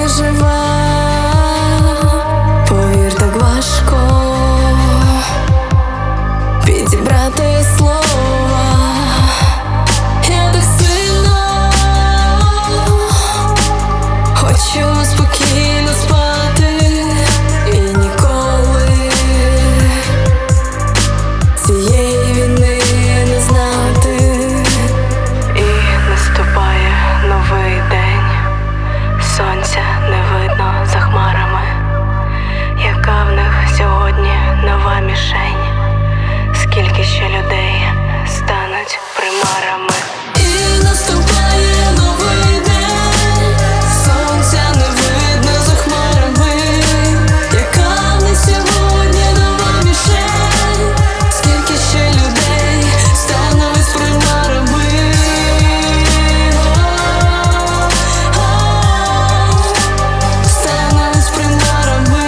живе, повір, так важко підібрати слова. Я так сильно хочу спокійно спати і ніколи цієї війни не знати. І наступає новий день, сонця не видно за хмарами. Яка в них сьогодні нова мішень? Скільки ще людей стануть примарами? І наступає новий день, сонця не видно за хмарами. Яка в них сьогодні нова мішень? Скільки ще людей стануть примарами? Стануть примарами.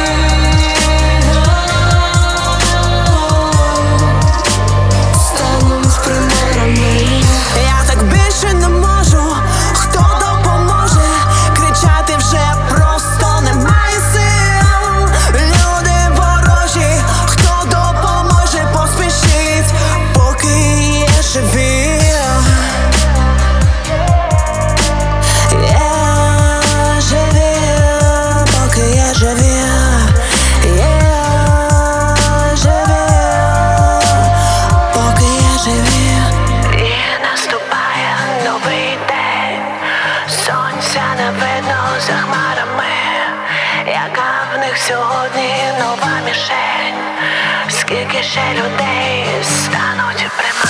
Стануть примарами. Я так більше не можу, хто допоможе? Кричати вже просто немає сил. Люди ворожі, хто допоможе? Поспішіть, поки є живі. Є живі, поки є живі. Є живі, поки є живі. І наступає новий день, сонця не видно за хмарами. Яка в них сьогодні нова мішень? Скільки ще людей стануть примарами?